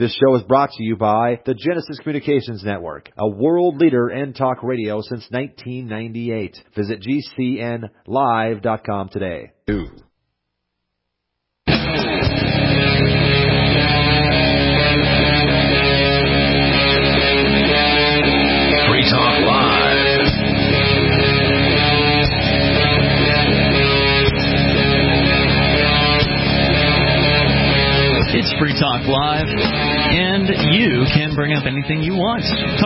This show is brought to you by the Genesis Communications Network, a world leader in talk radio since 1998. Visit GCNlive.com today. Free Talk Live. It's Free Talk Live, and you can bring up anything you want.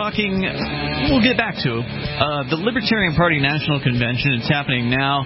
We'll get back to the Libertarian Party National Convention. It's happening now,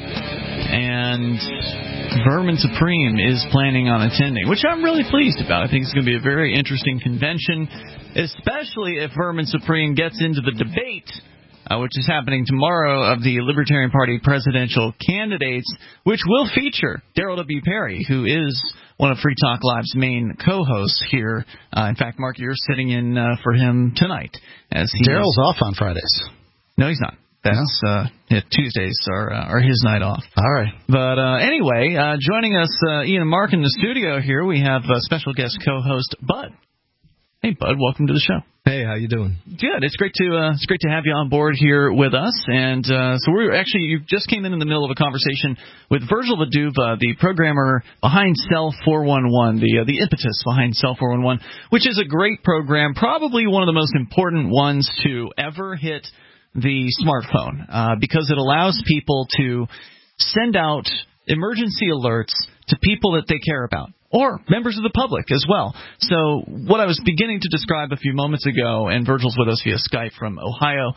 and Vermin Supreme is planning on attending, which I'm really pleased about. I think it's going to be a very interesting convention, especially if Vermin Supreme gets into the debate, which is happening tomorrow, of the Libertarian Party presidential candidates, which will feature Daryl W. Perry, who is one of Free Talk Live's main co-hosts here. In fact, Mark, you're sitting in for him tonight. Daryl's off on Fridays. No, he's not. That's Tuesdays are his night off. All right. But anyway, joining us, Ian and Mark in the studio here, we have special guest co-host Bud. Hey, Bud, welcome to the show. Hey, how you doing? Good. It's great to have you on board here with us. And so you just came in the middle of a conversation with Virgil Vaduva, the programmer behind Cell 411, the impetus behind Cell 411, which is a great program, probably one of the most important ones to ever hit the smartphone, because it allows people to send out emergency alerts to people that they care about, or members of the public as well. So what I was beginning to describe a few moments ago, and Virgil's with us via Skype from Ohio,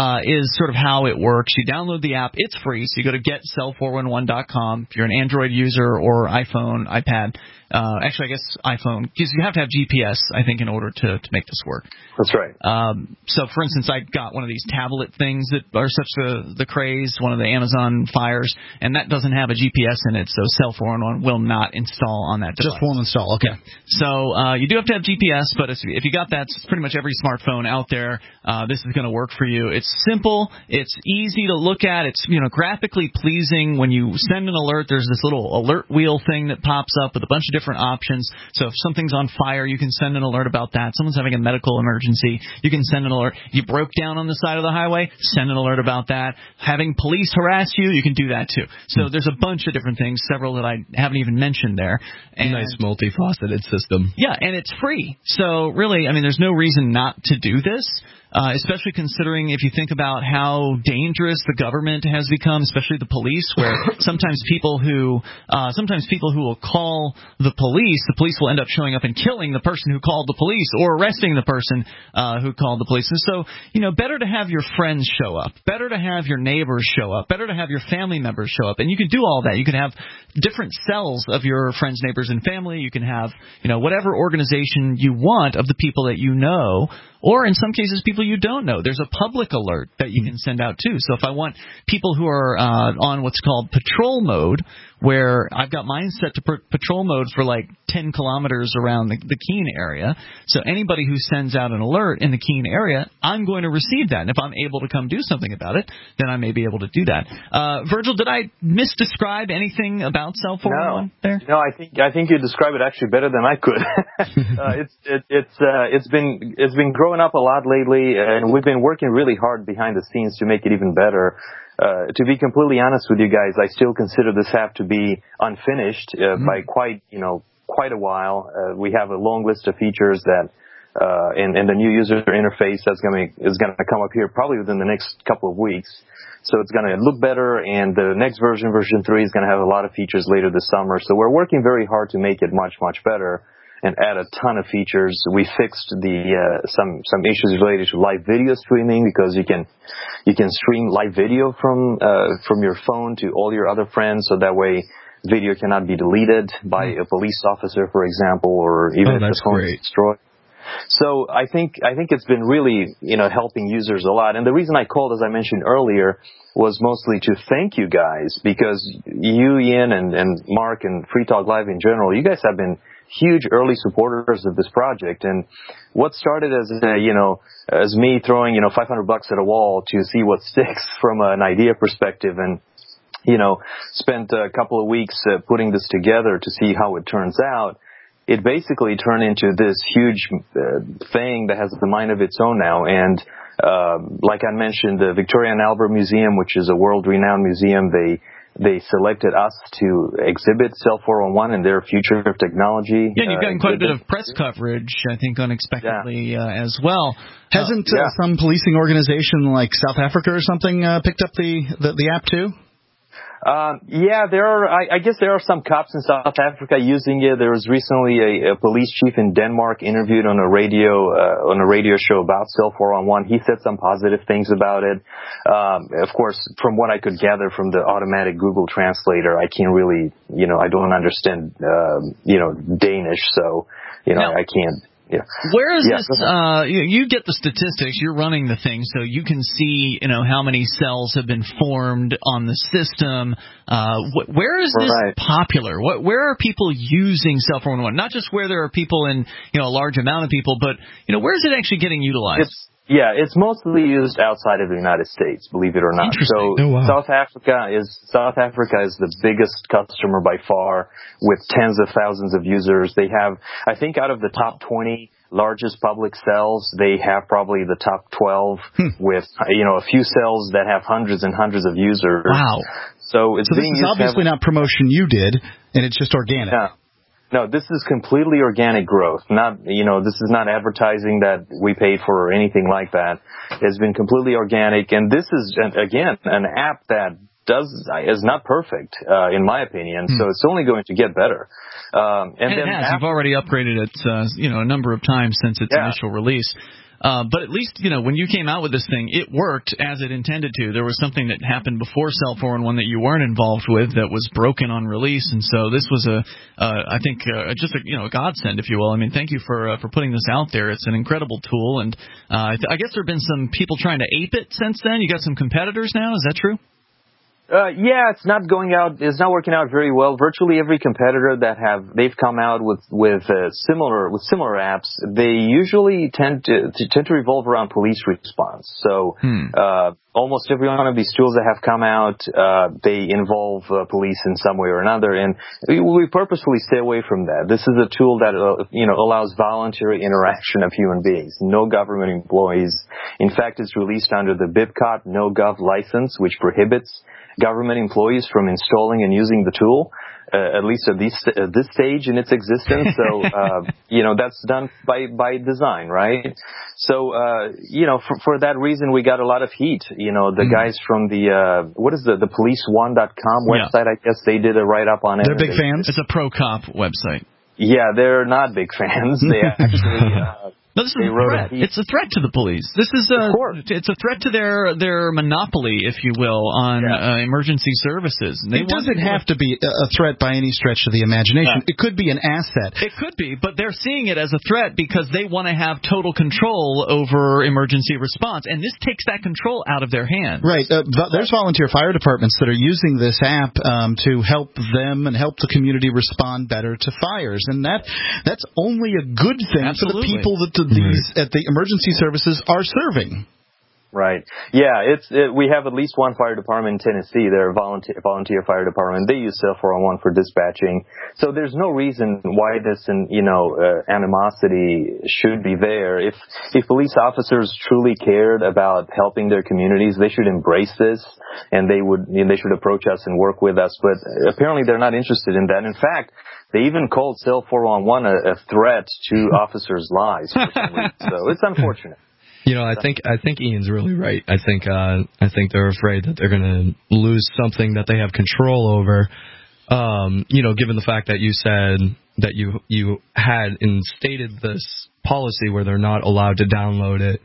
is sort of how it works. You download the app. It's free, so you go to getcell411.com if you're an Android user or iPhone, iPad. Actually, I guess iPhone, because you have to have GPS, I think, in order to make this work. That's right. So, for instance, I got one of these tablet things that are such the craze, one of the Amazon Fires, and that doesn't have a GPS in it, so Cell 411 will not install on that device. Just won't install, okay. So you do have to have GPS, but if you got that, it's pretty much every smartphone out there. This is going to work for you. It's simple. It's easy to look at. It's graphically pleasing. When you send an alert, there's this little alert wheel thing that pops up with a bunch of different options. So if something's on fire, you can send an alert about that. Someone's having a medical emergency, you can send an alert. You broke down on the side of the highway, send an alert about that. Having police harass you, you can do that too. So there's a bunch of different things, several that I haven't even mentioned there. And nice multifaceted system. Yeah, and it's free. So really, there's no reason not to do this. Especially considering if you think about how dangerous the government has become, especially the police, where sometimes people who will call the police will end up showing up and killing the person who called the police or arresting the person who called the police. And so, better to have your friends show up, better to have your neighbors show up, better to have your family members show up. And you can do all that. You can have different cells of your friends, neighbors, and family. You can have, whatever organization you want of the people that you know, or in some cases, people you don't know. There's a public alert that you can send out, too. So if I want people who are on what's called patrol mode, where I've got mine set to patrol mode for like 10 kilometers around the Keene area, so anybody who sends out an alert in the Keene area, I'm going to receive that. And if I'm able to come do something about it, then I may be able to do that. Virgil, did I misdescribe anything about Cell 411 there? No, I think you described it actually better than I could. It's been growing up a lot lately, and we've been working really hard behind the scenes to make it even better. To be completely honest with you guys, I still consider this app to be unfinished by quite a while. We have a long list of features that and the new user interface is going to come up here probably within the next couple of weeks. So it's going to look better, and the next version 3, is going to have a lot of features later this summer. So we're working very hard to make it much, much better and add a ton of features. We fixed some issues related to live video streaming, because you can stream live video from your phone to all your other friends, so that way video cannot be deleted by a police officer, for example, or even if the phone is destroyed. So I think it's been really, helping users a lot. And the reason I called, as I mentioned earlier, was mostly to thank you guys, because you, Ian, and Mark, and Free Talk Live in general, you guys have been huge early supporters of this project. And what started as as me throwing $500 at a wall to see what sticks from an idea perspective, and spent a couple of weeks putting this together to see how it turns out. it basically turned into this huge thing that has a mind of its own now. And like I mentioned, the Victoria and Albert Museum, which is a world-renowned museum, they selected us to exhibit Cell 411 and their future of technology. Yeah, you've gotten quite a bit of press coverage, I think, unexpectedly as well. Hasn't some policing organization like South Africa or something picked up the app too? There are. I guess there are some cops in South Africa using it. There was recently a police chief in Denmark interviewed on a radio show about Cell 411. He said some positive things about it. Of course, from what I could gather from the automatic Google translator, I can't really, I don't understand, Danish, so I can't. Yeah. Where is this? You get the statistics. You're running the thing, so you can see, how many cells have been formed on the system. Where is this popular? Where are people using Cell 411? Not just where there are people in, a large amount of people, but where is it actually getting utilized? It's mostly used outside of the United States, believe it or not. So South Africa is the biggest customer by far, with tens of thousands of users. They have, I think, out of the top 20 largest public cells, they have probably the top 12 with, a few cells that have hundreds and hundreds of users. Wow. So this is obviously not promotion you did, and it's just organic. Yeah. No, this is completely organic growth. Not, this is not advertising that we paid for or anything like that. It's been completely organic. And this is, again, an app that is not perfect, in my opinion. So it's only going to get better. And it has. You've already upgraded it, a number of times since its initial release. But at least, when you came out with this thing, it worked as it intended to. There was something that happened before Cell 411 that you weren't involved with that was broken on release, and so this was I think just a godsend, if you will. I mean, thank you for putting this out there. It's an incredible tool, and I guess there have been some people trying to ape it since then. You got some competitors now. Is that true? It's not working out very well. Virtually every competitor they've come out with similar apps, they usually tend to revolve around police response. So, almost every one of these tools that have come out, they involve police in some way or another, and we purposefully stay away from that. This is a tool that, allows voluntary interaction of human beings, no government employees. In fact, it's released under the BIPCOT No-Gov license, which prohibits government employees from installing and using the tool, at least at this stage in its existence. So, that's done by design, right? So, for that reason, we got a lot of heat. The guys from the police1.com website, I guess they did a write-up on it. They're big fans? It's a pro-cop website. Yeah, they're not big fans. They actually... No, this is a threat. It's a threat to the police. This is it's a threat to their monopoly, if you will, on emergency services. And it doesn't have to be a threat by any stretch of the imagination. It could be an asset. It could be, but they're seeing it as a threat because they want to have total control over emergency response, and this takes that control out of their hands. Right. There's volunteer fire departments that are using this app to help them and help the community respond better to fires, and that's only a good thing for the people that at the emergency services are serving. Right. Yeah, we have at least one fire department in Tennessee. They're a volunteer fire department. They use Cell 411 for dispatching. So there's no reason why this animosity should be there. If police officers truly cared about helping their communities, they should embrace this, and they should approach us and work with us. But apparently they're not interested in that. In fact, they even called Cell 411 a threat to officers' lives for some reason. So it's unfortunate. I think Ian's really right. I think they're afraid that they're going to lose something that they have control over. Given the fact that you said that you had instated this policy where they're not allowed to download it,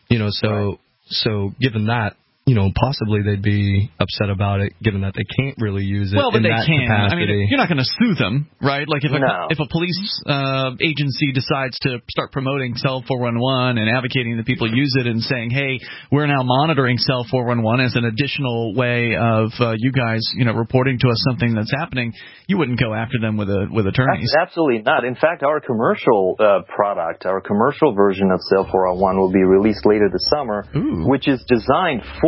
so given that, possibly they'd be upset about it, given that they can't really use it. Well, but in they that can. capacity. I mean, you're not going to sue them, right? Like if a police agency decides to start promoting Cell 411 and advocating that people use it and saying, "Hey, we're now monitoring Cell 411 as an additional way of you guys, reporting to us something that's happening," you wouldn't go after them with attorneys. Absolutely not. In fact, our commercial product, our commercial version of Cell 411 will be released later this summer, which is designed for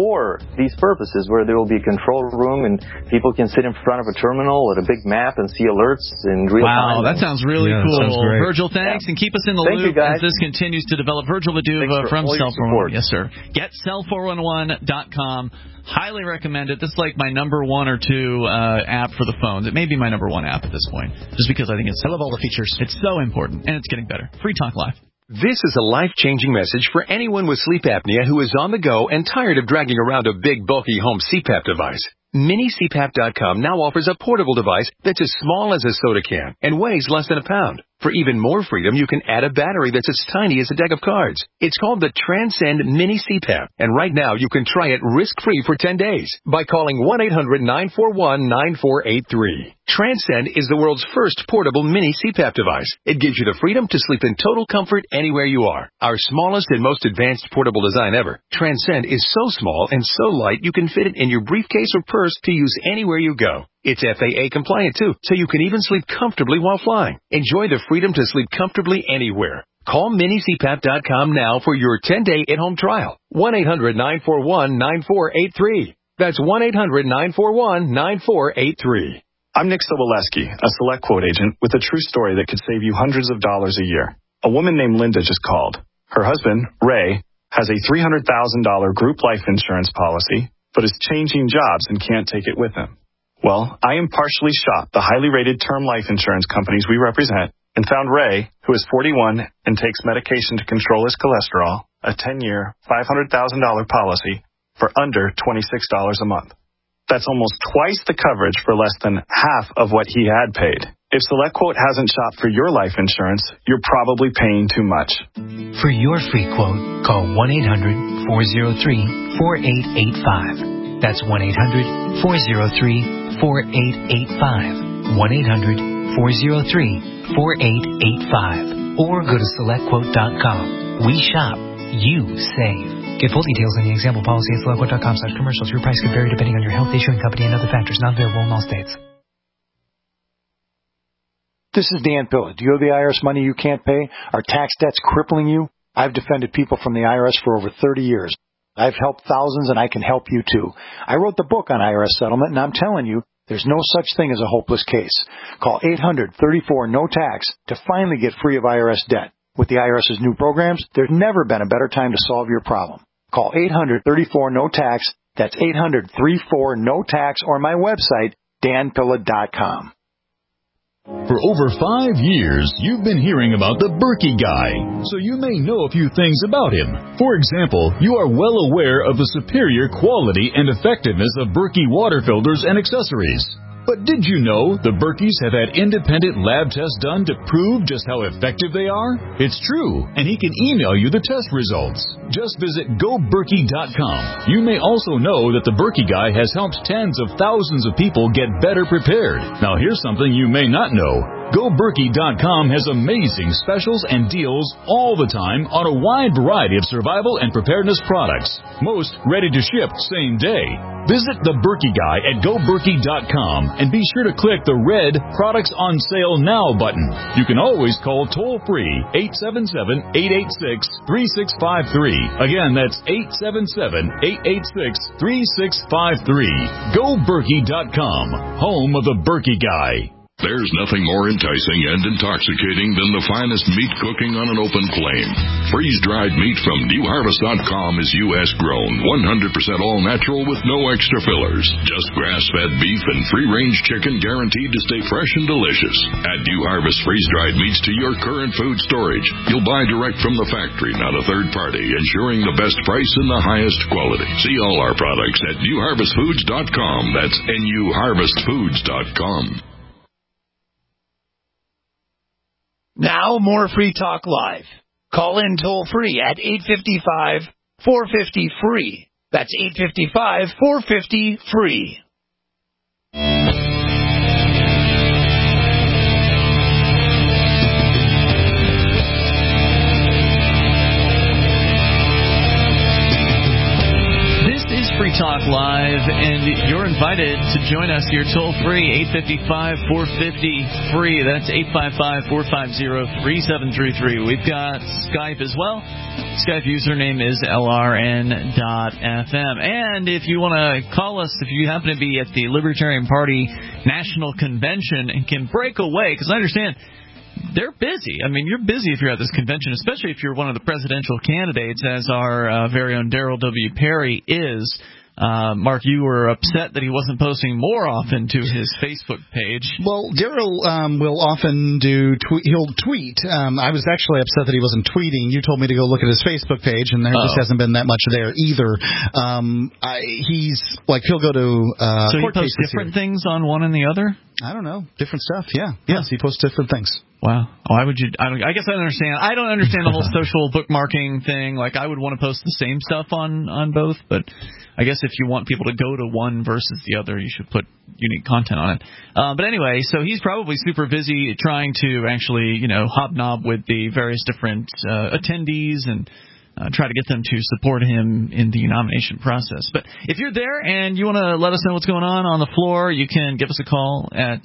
for these purposes, where there will be a control room and people can sit in front of a terminal with a big map and see alerts in real time. Wow, that sounds really cool. Sounds great. Virgil, thanks, and keep us in the loop as this continues to develop. Virgil Viduva from Cell 411. Yes, sir. Get cell411.com. Highly recommend it. This is like my number 1 or 2 app for the phones. It may be my number 1 app at this point, just because I think I love all the features. It's so important, and it's getting better. Free Talk Live. This is a life-changing message for anyone with sleep apnea who is on the go and tired of dragging around a big, bulky home CPAP device. MiniCPAP.com now offers a portable device that's as small as a soda can and weighs less than a pound. For even more freedom, you can add a battery that's as tiny as a deck of cards. It's called the Transcend Mini CPAP, and right now you can try it risk-free for 10 days by calling 1-800-941-9483. Transcend is the world's first portable mini CPAP device. It gives you the freedom to sleep in total comfort anywhere you are. Our smallest and most advanced portable design ever, Transcend is so small and so light you can fit it in your briefcase or purse to use anywhere you go. It's FAA compliant too, so you can even sleep comfortably while flying. Enjoy the freedom to sleep comfortably anywhere. Call MiniCPAP.com now for your 10-day at-home trial. 1-800-941-9483. That's 1-800-941-9483. I'm Nick Soboleski, a Select Quote agent with a true story that could save you hundreds of dollars a year. A woman named Linda just called. Her husband, Ray, has a $300,000 group life insurance policy, but is changing jobs and can't take it with him. Well, I impartially shopped the highly rated term life insurance companies we represent and found Ray, who is 41 and takes medication to control his cholesterol, a 10-year, $500,000 policy for under $26 a month. That's almost twice the coverage for less than half of what he had paid. If SelectQuote hasn't shopped for your life insurance, you're probably paying too much. For your free quote, call 1-800-403-4885. That's 1-800-403-4885. 1-800-403-4885. Or go to SelectQuote.com. We shop, you save. Get full details in the example policy at SelectQuote.com/commercials. Your price can vary depending on your health, issuing company, and other factors. Not available in all states. This is Dan Pilla. Do you owe the IRS money you can't pay? Are tax debts crippling you? I've defended people from the IRS for over 30 years. I've helped thousands, and I can help you too. I wrote the book on IRS settlement, and I'm telling you, there's no such thing as a hopeless case. Call 800-34-NO-TAX to finally get free of IRS debt. With the IRS's new programs, there's never been a better time to solve your problem. Call 800-34-NO-TAX. That's 800-34-NO-TAX, or my website, danpilla.com. For over 5 years, you've been hearing about the Berkey Guy, so you may know a few things about him. For example, you are well aware of the superior quality and effectiveness of Berkey water filters and accessories. But did you know the Berkeys have had independent lab tests done to prove just how effective they are? It's true, and he can email you the test results. Just visit GoBerkey.com. You may also know that the Berkey Guy has helped tens of thousands of people get better prepared. Now here's something you may not know. GoBerkey.com has amazing specials and deals all the time on a wide variety of survival and preparedness products. Most ready to ship same day. Visit the Berkey Guy at GoBerkey.com and be sure to click the red Products on Sale Now button. You can always call toll-free 877-886-3653. Again, that's 877-886-3653. GoBerkey.com, home of the Berkey Guy. There's nothing more enticing and intoxicating than the finest meat cooking on an open flame. Freeze-dried meat from NewHarvest.com is U.S. grown, 100% all natural with no extra fillers. Just grass-fed beef and free-range chicken guaranteed to stay fresh and delicious. Add New Harvest freeze-dried meats to your current food storage. You'll buy direct from the factory, not a third party, ensuring the best price and the highest quality. See all our products at NewHarvestFoods.com. That's NewHarvestFoods.com. Now, more Free Talk Live. Call in toll-free at 855-450-FREE. That's 855-450-FREE. This is Free Talk Live, and you're invited to join us here toll-free, 855-450-FREE. That's 855-450-3733. We've got Skype as well. Skype username is LRN.FM. And if you want to call us, if you happen to be at the Libertarian Party National Convention and can break away, because I understand they're busy. I mean, you're busy if you're at this convention, especially if you're one of the presidential candidates, as our very own Daryl W. Perry is. Mark, you were upset that he wasn't posting more often to his Facebook page. Well, Daryl will often he'll tweet. I was actually upset that he wasn't tweeting. You told me to go look at his Facebook page, and there just hasn't been that much there either. He'll go to so he posts different things on one and the other? I don't know. Different stuff, yeah. Yes, he posts different things. Wow. Why would you? I guess I don't understand. I don't understand the whole social bookmarking thing. Like, I would want to post the same stuff on both, but I guess if you want people to go to one versus the other, you should put unique content on it. But anyway, so he's probably super busy trying to actually, hobnob with the various different attendees and try to get them to support him in the nomination process. But if you're there and you want to let us know what's going on the floor, you can give us a call at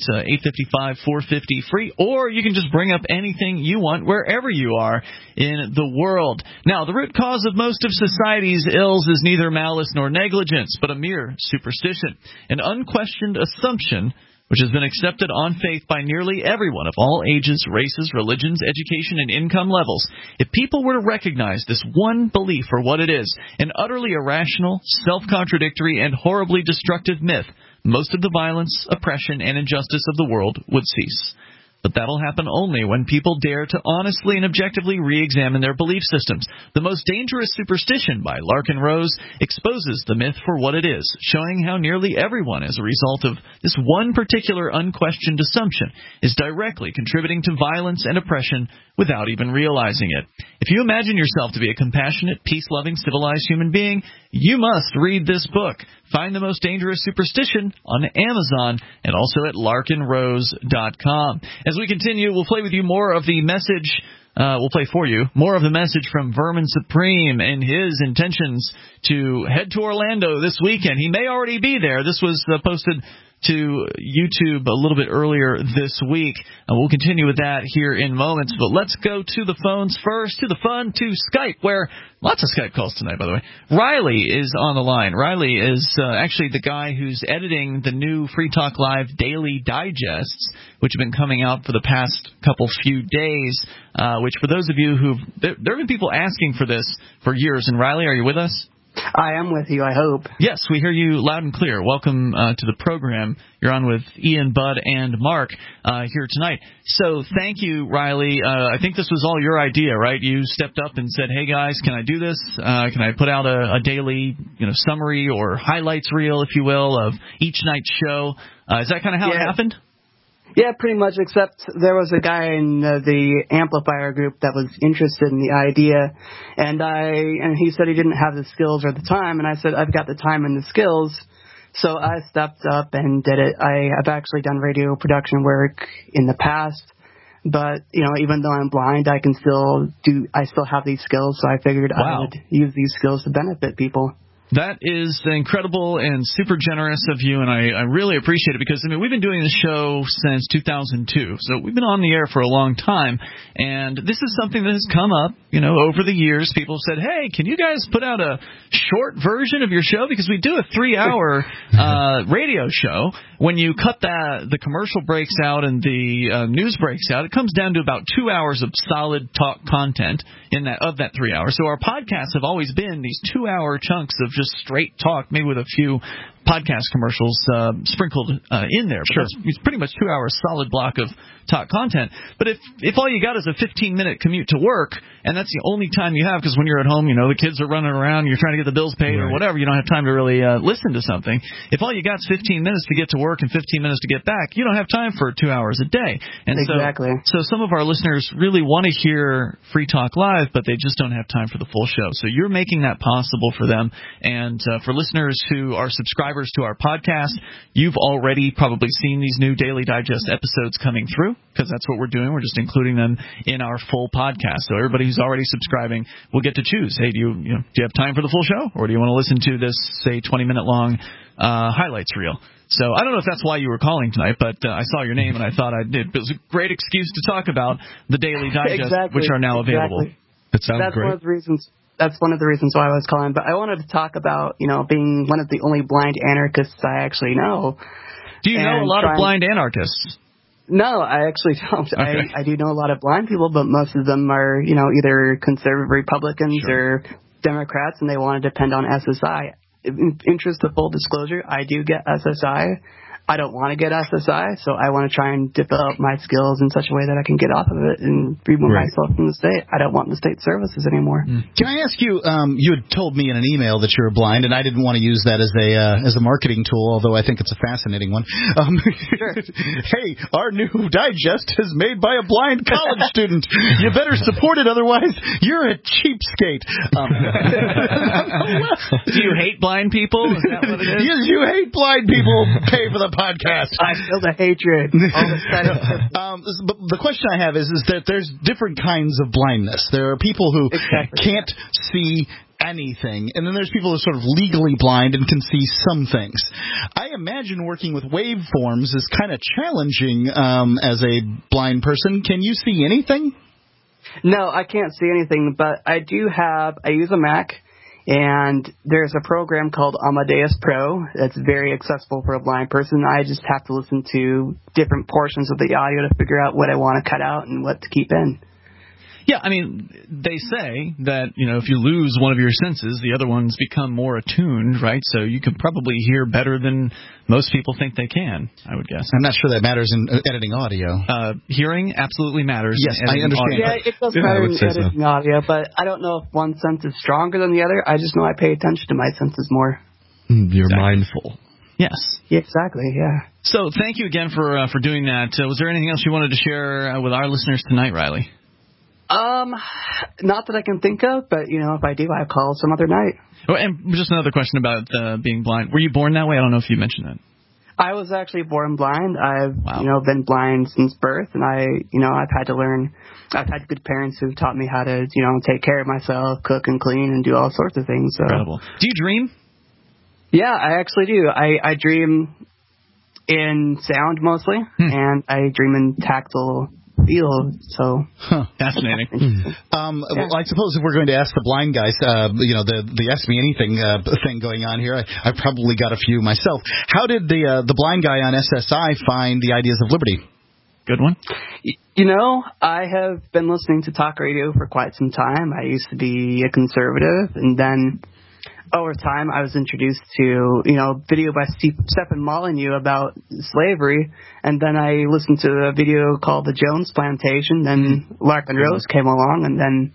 855-450-FREE, or you can just bring up anything you want wherever you are in the world. Now, the root cause of most of society's ills is neither malice nor negligence, but a mere superstition, an unquestioned assumption which has been accepted on faith by nearly everyone of all ages, races, religions, education, and income levels. If people were to recognize this one belief for what it is, an utterly irrational, self-contradictory, and horribly destructive myth, most of the violence, oppression, and injustice of the world would cease. But that'll happen only when people dare to honestly and objectively re-examine their belief systems. The Most Dangerous Superstition by Larkin Rose exposes the myth for what it is, showing how nearly everyone, as a result of this one particular unquestioned assumption, is directly contributing to violence and oppression without even realizing it. If you imagine yourself to be a compassionate, peace-loving, civilized human being, you must read this book. Find The Most Dangerous Superstition on Amazon and also at larkinrose.com. As we continue, we'll play with you more of the message. We'll play for you more of the message from Vermin Supreme and his intentions to head to Orlando this weekend. He may already be there. This was posted to YouTube a little bit earlier this week. We'll continue with that here in moments, but let's go to the phones first, to the fun, to Skype, where lots of Skype calls tonight, by the way. Riley is on the line. Riley is actually the guy who's editing the new Free Talk Live daily digests, which have been coming out for the past few days, which for those of you there have been people asking for this for years. And Riley, are you with us? I am with you, I hope. Yes, we hear you loud and clear. Welcome to the program. You're on with Ian, Bud, and Mark here tonight. So thank you, Riley. I think this was all your idea, right? You stepped up and said, hey, guys, can I do this? Can I put out a daily summary or highlights reel, if you will, of each night's show? Is that kind of how it happened? Yeah, pretty much, except there was a guy in the amplifier group that was interested in the idea, and he said he didn't have the skills or the time, and I said, I've got the time and the skills, so I stepped up and did it. I've actually done radio production work in the past, but, even though I'm blind, I still have these skills, so I figured I would use these skills to benefit people. That is incredible and super generous of you, and I really appreciate it because, we've been doing this show since 2002, so we've been on the air for a long time, and this is something that has come up, over the years. People said, hey, can you guys put out a short version of your show? Because we do a 3-hour radio show. When you cut the commercial breaks out and the news breaks out, it comes down to about 2 hours of solid talk content of that 3 hours. So our podcasts have always been these 2-hour chunks of just straight talk, maybe with a few podcast commercials sprinkled in there. But it's pretty much 2 hours solid block of talk content. But if all you got is a 15-minute commute to work, and that's the only time you have, because when you're at home, the kids are running around, you're trying to get the bills paid or whatever, you don't have time to really listen to something. If all you got is 15 minutes to get to work and 15 minutes to get back, you don't have time for 2 hours a day. And exactly. So some of our listeners really want to hear Free Talk Live, but they just don't have time for the full show. So you're making that possible for them. And for listeners who are subscribers subscribers to our podcast, you've already probably seen these new Daily Digest episodes coming through, because that's what we're doing. We're just including them in our full podcast. So everybody who's already subscribing will get to choose. Hey, do you have time for the full show, or do you want to listen to this, say, 20-minute long highlights reel? So I don't know if that's why you were calling tonight, but I saw your name and I thought it was a great excuse to talk about the Daily Digest, which are now available. It sounds great. That's one of the reasons why I was calling. But I wanted to talk about, being one of the only blind anarchists I actually know. Do you know a lot of blind anarchists? No, I actually don't. Okay. I do know a lot of blind people, but most of them are, either conservative Republicans or Democrats, and they want to depend on SSI. In interest of full disclosure, I do get SSI. I don't want to get SSI, so I want to try and develop my skills in such a way that I can get off of it and remove myself from the state. I don't want the state services anymore. Can I ask you, you had told me in an email that you were blind, and I didn't want to use that as a marketing tool, although I think it's a fascinating one. Sure. Hey, our new digest is made by a blind college student. You better support it, otherwise you're a cheapskate. Do you hate blind people? Is that what it is? Yes, you hate blind people. Pay for the podcast. I feel the hatred. But the question I have is that there's different kinds of blindness. There are people who can't see anything, and then there's people who are sort of legally blind and can see some things. I imagine working with waveforms is kind of challenging as a blind person. Can you see anything? No, I can't see anything, but I use a Mac. And there's a program called Amadeus Pro that's very accessible for a blind person. I just have to listen to different portions of the audio to figure out what I want to cut out and what to keep in. Yeah, I mean, they say that, if you lose one of your senses, the other ones become more attuned, right? So you can probably hear better than most people think they can, I would guess. I'm not sure that matters in editing audio. Hearing absolutely matters. Yes, I understand. Yeah, it does matter in editing audio, but I don't know if one sense is stronger than the other. I just know I pay attention to my senses more. You're mindful. Yes. Yeah, exactly, yeah. So thank you again for doing that. Was there anything else you wanted to share with our listeners tonight, Riley? Not that I can think of, but, if I do, I'll call some other night. Oh, and just another question about being blind. Were you born that way? I don't know if you mentioned that. I was actually born blind. I've, been blind since birth, and I've had to learn. I've had good parents who've taught me how to, take care of myself, cook and clean, and do all sorts of things. So. Incredible. Do you dream? Yeah, I actually do. I dream in sound mostly, and I dream in tactile feel. So fascinating. Well, I suppose if we're going to ask the blind guys, the Ask Me Anything thing going on here, I probably got a few myself. How did the blind guy on SSI find the Ideas of Liberty? Good one. I have been listening to talk radio for quite some time. I used to be a conservative, and then over time I was introduced to, video by Stephen Molyneux about slavery, and then I listened to a video called The Jones Plantation, then Larkin Rose came along, and then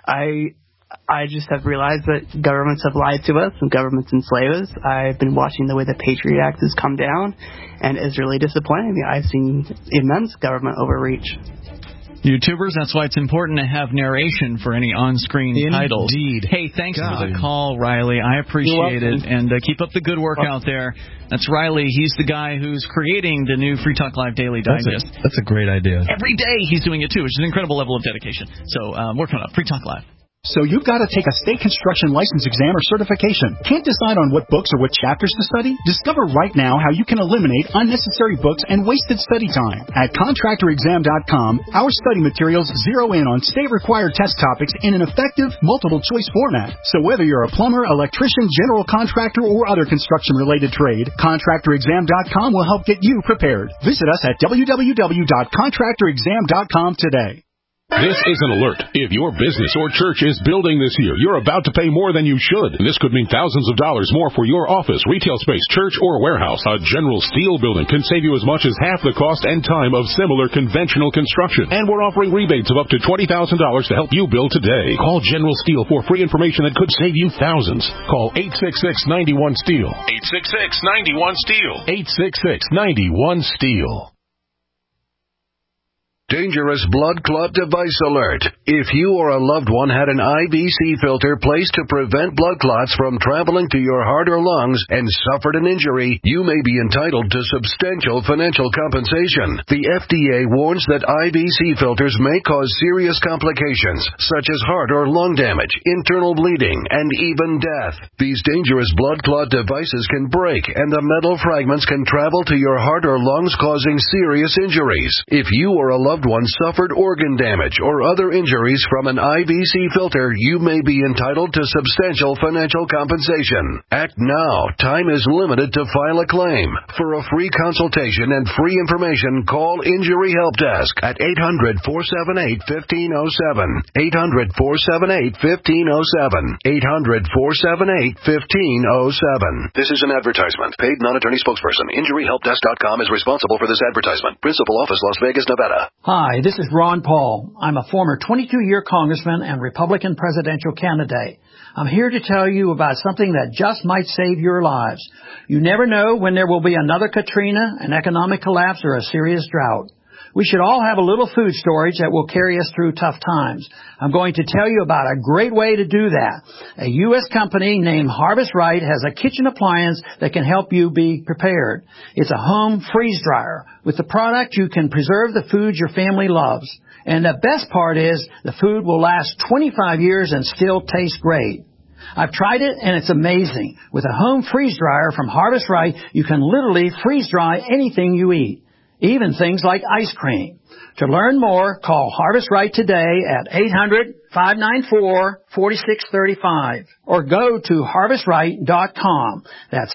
I just have realized that governments have lied to us and governments enslave us. I've been watching the way the Patriot Act has come down, and it's really disappointing me. I've seen immense government overreach. YouTubers, that's why it's important to have narration for any on-screen titles. Indeed. Hey, thanks for the call, Riley. I appreciate it, and keep up the good work out there. That's Riley. He's the guy who's creating the new Free Talk Live Daily Digest. That's a great idea. Every day he's doing it, too, which is an incredible level of dedication. So we're coming up. Free Talk Live. So you've got to take a state construction license exam or certification. Can't decide on what books or what chapters to study? Discover right now how you can eliminate unnecessary books and wasted study time. At contractorexam.com, our study materials zero in on state-required test topics in an effective, multiple-choice format. So whether you're a plumber, electrician, general contractor, or other construction-related trade, contractorexam.com will help get you prepared. Visit us at www.contractorexam.com today. This is an alert. If your business or church is building this year, you're about to pay more than you should. This could mean thousands of dollars more for your office, retail space, church, or warehouse. A General Steel building can save you as much as half the cost and time of similar conventional construction. And we're offering rebates of up to $20,000 to help you build today. Call General Steel for free information that could save you thousands. Call 866-91-STEEL. 866-91-STEEL. 866-91-STEEL. Dangerous blood clot device alert. If you or a loved one had an IVC filter placed to prevent blood clots from traveling to your heart or lungs and suffered an injury, you may be entitled to substantial financial compensation. The FDA warns that IVC filters may cause serious complications, such as heart or lung damage, internal bleeding, and even death. These dangerous blood clot devices can break, and the metal fragments can travel to your heart or lungs, causing serious injuries. If you or a loved one suffered organ damage or other injuries from an IVC filter, you may be entitled to substantial financial compensation. Act now. Time is limited to file a claim. For a free consultation and free information, call Injury Help Desk at 800-478-1507. 800-478-1507. 800-478-1507. This is an advertisement. Paid non-attorney spokesperson. InjuryHelpDesk.com is responsible for this advertisement. Principal office, Las Vegas, Nevada. Hi, this is Ron Paul. I'm a former 22-year congressman and Republican presidential candidate. I'm here to tell you about something that just might save your lives. You never know when there will be another Katrina, an economic collapse, or a serious drought. We should all have a little food storage that will carry us through tough times. I'm going to tell you about a great way to do that. A U.S. company named Harvest Right has a kitchen appliance that can help you be prepared. It's a home freeze dryer. With the product, you can preserve the food your family loves. And the best part is the food will last 25 years and still taste great. I've tried it, and it's amazing. With a home freeze dryer from Harvest Right, you can literally freeze dry anything you eat, even things like ice cream. To learn more, call Harvest Right today at 800-594-4635 or go to harvestright.com. That's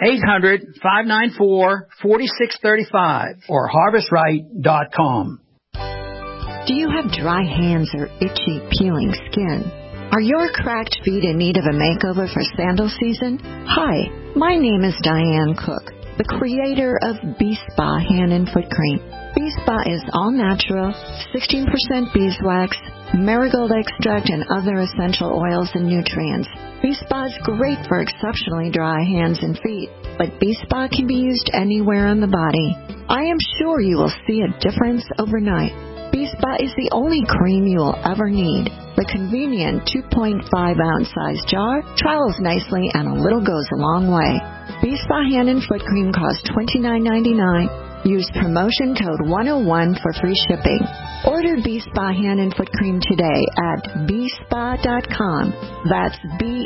800-594-4635 or harvestright.com. Do you have dry hands or itchy, peeling skin? Are your cracked feet in need of a makeover for sandal season? Hi, my name is Diane Cook, the creator of B-Spa Hand and Foot Cream. B-Spa is all natural, 16% beeswax, marigold extract, and other essential oils and nutrients. B-Spa is great for exceptionally dry hands and feet, but B-Spa can be used anywhere on the body. I am sure you will see a difference overnight. B-Spa is the only cream you will ever need. The convenient 2.5-ounce size jar travels nicely, and a little goes a long way. B-Spa Hand and Foot Cream costs $29.99. Use promotion code 101 for free shipping. Order B-Spa Hand and Foot Cream today at bspa.com. That's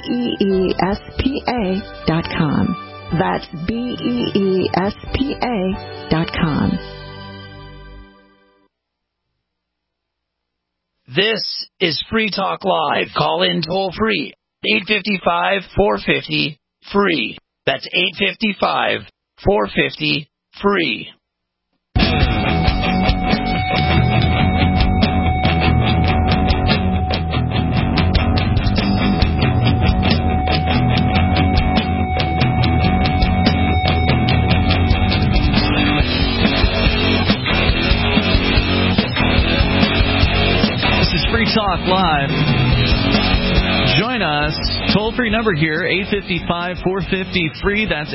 BEESPA.com. That's BEESPA.com. This is Free Talk Live. Call in toll free. 855-450-FREE. That's 855-450-FREE. Free Talk Live. Join us. Toll-free number here, 855-450-FREE. That's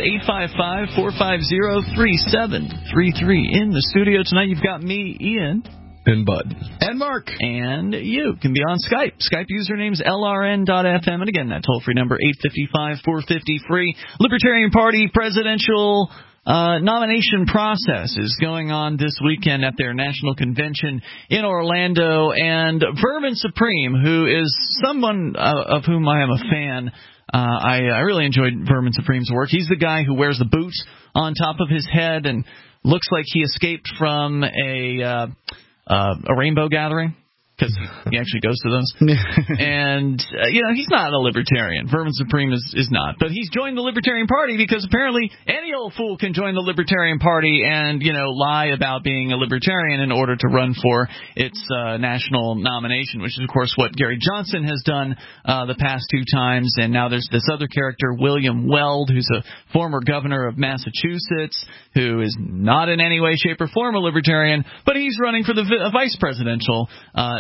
855-450-3733. In the studio tonight, you've got me, Ian. And Bud. And Mark. And you can be on Skype. Skype username's LRN.FM. And again, that toll-free number, 855-450-FREE. Libertarian Party presidential nomination process is going on this weekend at their national convention in Orlando, and Vermin Supreme, who is someone of whom I am a fan. I really enjoyed Vermin Supreme's work. He's the guy who wears the boots on top of his head and looks like he escaped from a rainbow gathering, because he actually goes to those. And, he's not a libertarian. Vermin Supreme is not. But he's joined the Libertarian Party because apparently any old fool can join the Libertarian Party and, lie about being a libertarian in order to run for its national nomination, which is, of course, what Gary Johnson has done the past two times. And now there's this other character, William Weld, who's a former governor of Massachusetts, who is not in any way, shape, or form a libertarian, but he's running for the vice presidential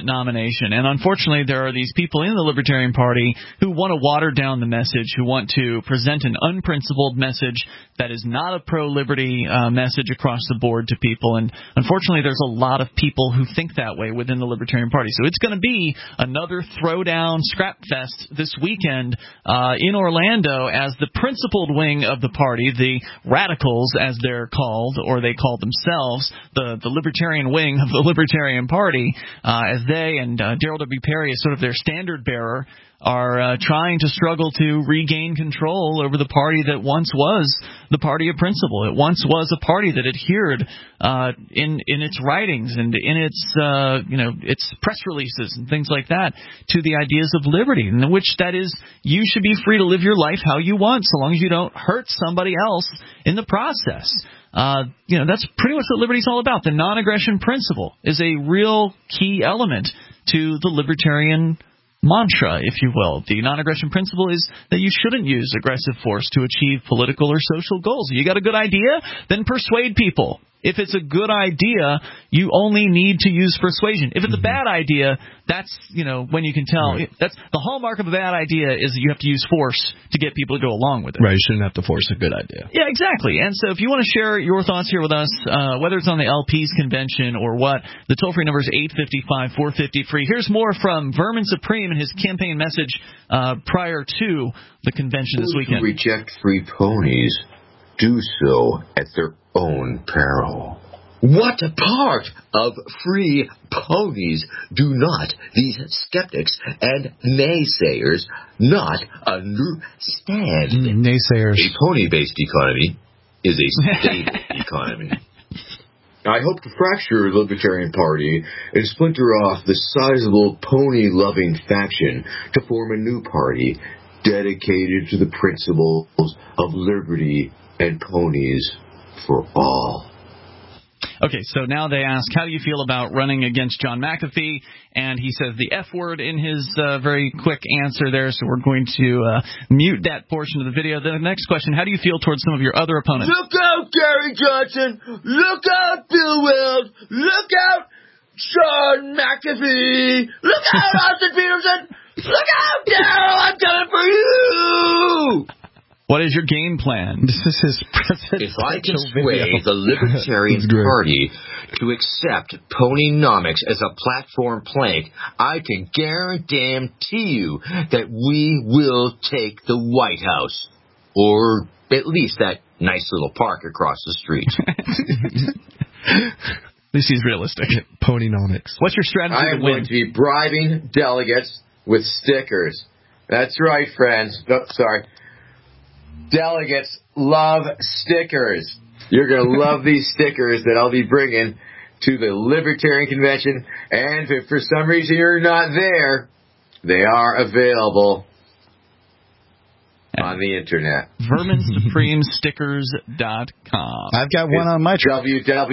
nomination. And unfortunately, there are these people in the Libertarian Party who want to water down the message, who want to present an unprincipled message that is not a pro-liberty message across the board to people. And unfortunately, there's a lot of people who think that way within the Libertarian Party. So it's going to be another throwdown scrap fest this weekend in Orlando as the principled wing of the party, the radicals as they're called, or they call themselves, the libertarian wing of the Libertarian Party, as they and Daryl W. Perry is sort of their standard bearer, are trying to struggle to regain control over the party that once was the party of principle. It once was a party that adhered in its writings and in its its press releases and things like that to the ideas of liberty, in which that is you should be free to live your life how you want so long as you don't hurt somebody else in the process. That's pretty much what liberty is all about. The non-aggression principle is a real key element to the libertarian mantra, if you will. The non-aggression principle is that you shouldn't use aggressive force to achieve political or social goals. You got a good idea? Then persuade people. If it's a good idea, you only need to use persuasion. If it's a bad idea, that's, when you can tell. Right. That's the hallmark of a bad idea is that you have to use force to get people to go along with it. Right, you shouldn't have to force a good idea. Yeah, exactly. And so if you want to share your thoughts here with us, whether it's on the LP's convention or what, the toll-free number is 855-450-FREE. Here's more from Vermin Supreme and his campaign message prior to the convention this weekend. Those who reject free ponies do so at their own peril. What part of free ponies do not these skeptics and naysayers not understand? Naysayers. A pony-based economy is a stable economy. I hope to fracture the Libertarian Party and splinter off the sizable pony-loving faction to form a new party dedicated to the principles of liberty and ponies for all. Okay, so now they ask, how do you feel about running against John McAfee? And he says the F word in his very quick answer there, so we're going to mute that portion of the video. The next question, how do you feel towards some of your other opponents? Look out, Gary Johnson! Look out, Bill Weld! Look out, John McAfee! Look out, Austin Peterson! Look out, Daryl! I'm coming for you! What is your game plan? This is his presidential If I can sway the Libertarian Party to accept Ponynomics as a platform plank, I can guarantee you that we will take the White House. Or at least that nice little park across the street. At least he's realistic. Ponynomics. What's your strategy I am to win? going to be bribing delegates with stickers. That's right, friends. No, sorry. Delegates love stickers. You're going to love these stickers that I'll be bringing to the Libertarian Convention. And if for some reason you're not there, they are available on the internet. VerminSupremeStickers.com. I've got one on my truck.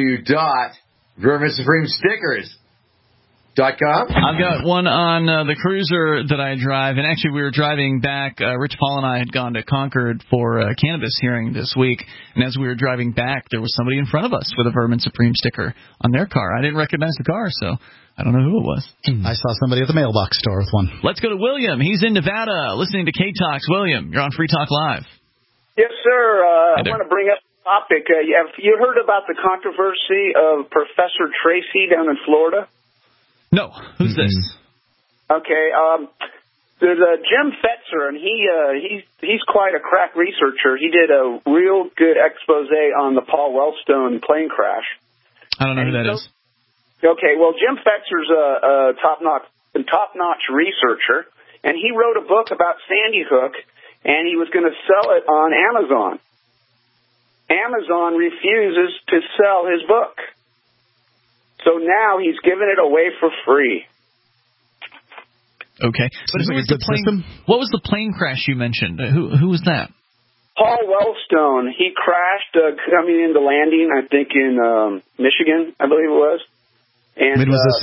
www.VerminSupremeStickers.com. I've got one on the cruiser that I drive, and actually we were driving back. Rich Paul and I had gone to Concord for a cannabis hearing this week, and as we were driving back, there was somebody in front of us with a Vermin Supreme sticker on their car. I didn't recognize the car, so I don't know who it was. I saw somebody at the mailbox store with one. Let's go to William. He's in Nevada, listening to K-Talks. William, you're on Free Talk Live. Yes, sir. I want to bring up a topic. Have you heard about the controversy of Professor Tracy down in Florida? No. Who's this? Okay. There's Jim Fetzer, and he's quite a crack researcher. He did a real good expose on the Paul Wellstone plane crash. I don't know who that is. Okay. Well, Jim Fetzer's a top-notch researcher, and he wrote a book about Sandy Hook, and he was going to sell it on Amazon. Amazon refuses to sell his book. So now he's giving it away for free. Okay. But who was the plane? What was the plane crash you mentioned? Who was that? Paul Wellstone. He crashed coming into landing, I think, in Michigan, I believe it was. And when was this?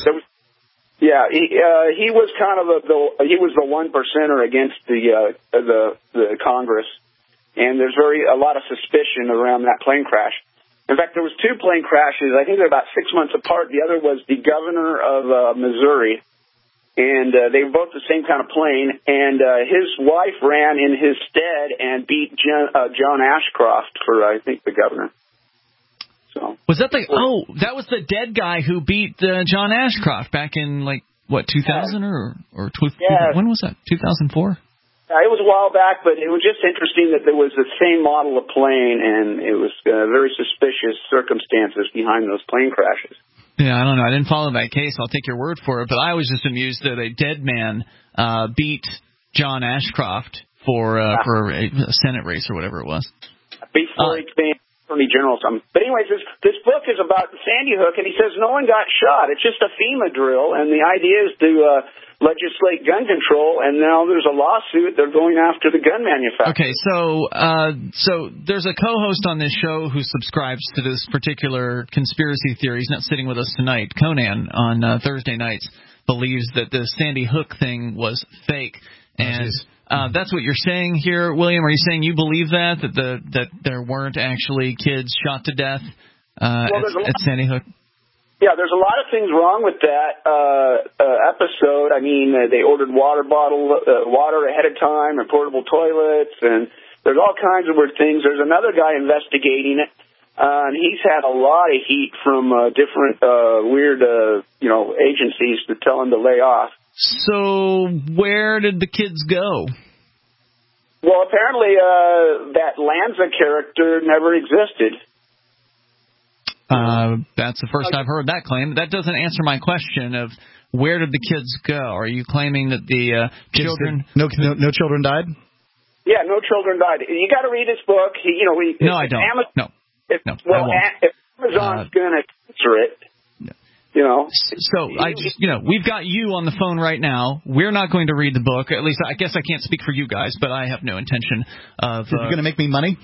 He was kind of he was the 1%er against the Congress, and there's a lot of suspicion around that plane crash. In fact, there was 2 plane crashes. I think they're about 6 months apart. The other was the governor of Missouri and they were both the same kind of plane, and his wife ran in his stead and beat John Ashcroft for, I think, the governor. So was that that was the dead guy who beat John Ashcroft back in, like, what, 2000 when was that, 2004? It was a while back, but it was just interesting that there was the same model of plane, and it was very suspicious circumstances behind those plane crashes. Yeah, I don't know. I didn't follow that case. I'll take your word for it. But I was just amused that a dead man beat John Ashcroft for a Senate race or whatever it was. Before he became Attorney General or something. But anyways, this book is about Sandy Hook, and he says no one got shot. It's just a FEMA drill, and the idea is to legislate gun control, and now there's a lawsuit. They're going after the gun manufacturer. Okay, so there's a co-host on this show who subscribes to this particular conspiracy theory. He's not sitting with us tonight. Conan on Thursday nights believes that the Sandy Hook thing was fake, and that's what you're saying here, William. Are you saying you believe that there weren't actually kids shot to death at Sandy Hook? Yeah, there's a lot of things wrong with that episode. I mean, they ordered water ahead of time and portable toilets, and there's all kinds of weird things. There's another guy investigating it, and he's had a lot of heat from different weird, agencies to tell him to lay off. So where did the kids go? Well, apparently that Lanza character never existed. That's the first I've heard that claim. That doesn't answer my question of where did the kids go. Are you claiming that the children... No children died? Yeah, no children died. You got to read his book. No, I don't. If Amazon's going to censor it, So we've got you on the phone right now. We're not going to read the book. At least I guess I can't speak for you guys, but I have no intention of... You're going to make me money?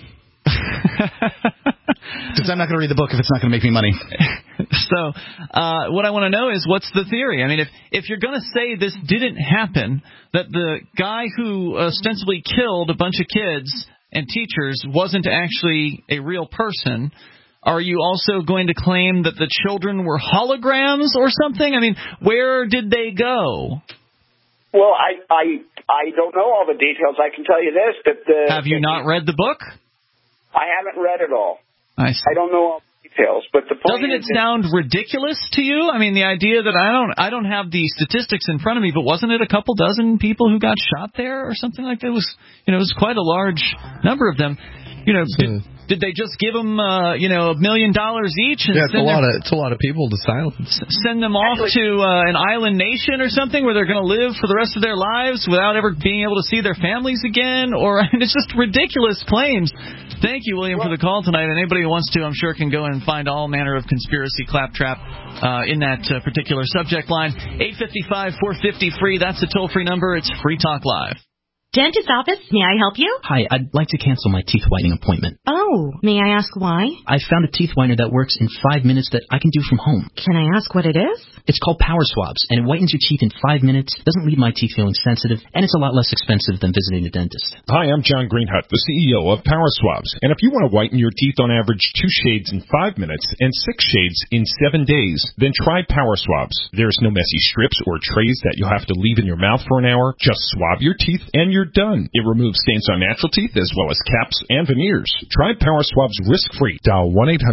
Because I'm not going to read the book if it's not going to make me money. So what I want to know is, what's the theory? I mean, if you're going to say this didn't happen, that the guy who ostensibly killed a bunch of kids and teachers wasn't actually a real person, are you also going to claim that the children were holograms or something? I mean, where did they go? Well, I don't know all the details. I can tell you this. Have you not read the book? I haven't read it all. I don't know all the details, but the point doesn't it sound ridiculous to you? I mean, the idea that I don't have the statistics in front of me, but wasn't it a couple dozen people who got shot there or something like that? It was quite a large number of them. Did they just give them $1 million each? And it's a lot of people to silence. Send them off to an island nation or something where they're going to live for the rest of their lives without ever being able to see their families again? Or it's just ridiculous claims. Thank you, William, for the call tonight. And anybody who wants to, I'm sure, can go and find all manner of conspiracy claptrap in that particular subject line. 855-450-FREE. That's the toll-free number. It's Free Talk Live. Dentist office, may I help you? Hi, I'd like to cancel my teeth whitening appointment. Oh, may I ask why? I found a teeth whitener that works in 5 minutes that I can do from home. Can I ask what it is? It's called Power Swabs, and it whitens your teeth in 5 minutes, doesn't leave my teeth feeling sensitive, and it's a lot less expensive than visiting a dentist. Hi, I'm John Greenhut, the CEO of Power Swabs, and if you want to whiten your teeth on average 2 shades in 5 minutes and 6 shades in 7 days, then try Power Swabs. There's no messy strips or trays that you'll have to leave in your mouth for an hour. Just swab your teeth and you're done. It removes stains on natural teeth as well as caps and veneers. Try Power Swabs risk-free. Dial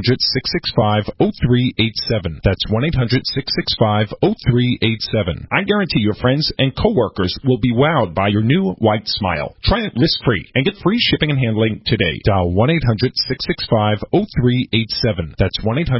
1-800-665-0387. That's 1-800-665-0387. I guarantee your friends and coworkers will be wowed by your new white smile. Try it risk-free and get free shipping and handling today. Dial 1-800-665-0387. That's